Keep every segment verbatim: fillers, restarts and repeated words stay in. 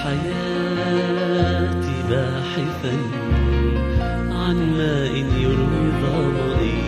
حياتي باحثا عن ماء يروي ظمئي،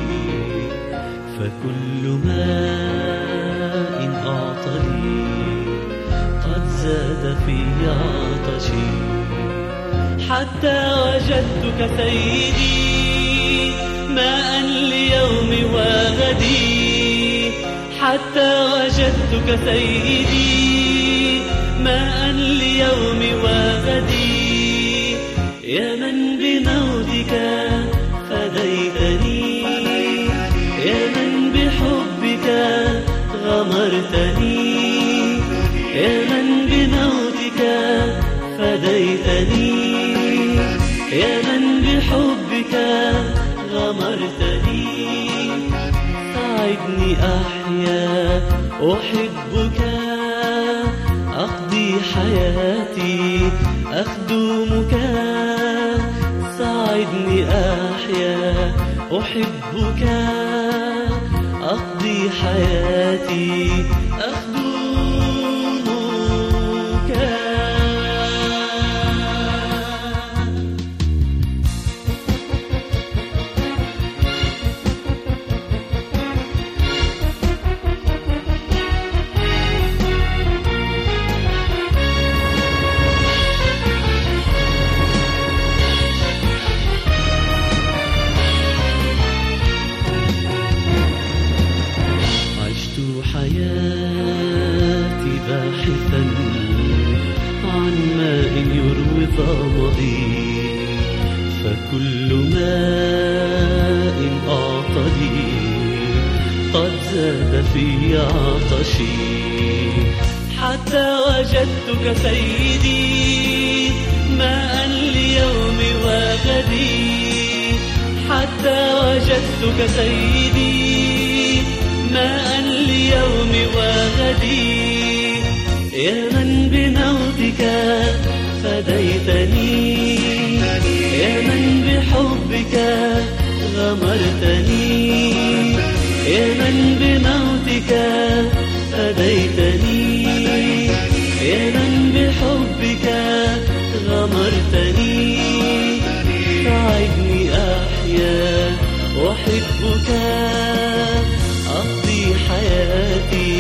فكل ماء أعطني قد زاد في عطشي، حتى وجدتك سيدي ماء ليومي وغدي، حتى وجدتك سيدي ماء ليومي وغدي. يا من بموتك فديتني، يا من بحبك غمرتني، يا من بموتك فديتني، يا من بحبك غمرتني. ساعدني أحيا أحبك، أقضي حياتي أخدمك. ساعدني أحيا أحبك، أقضي حياتي أخدمك. حياتي باحثا عن ماء يروي ظمئي، فكل ماء أعطني قد زاد في عطشي، حتى وجدتك سيدي ماء ليومي وغدي، حتى وجدتك سيدي ماء ليومي وغدي. يا من بموتك فديتني، يا من بحبك غمرتني، يا من بموتك فديتني، يا من بحبك غمرتني. ساعدني أحيا أحبك، أقضي حياتي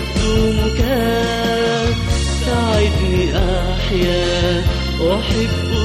أخدمك. ساعدني أحيا أحبك،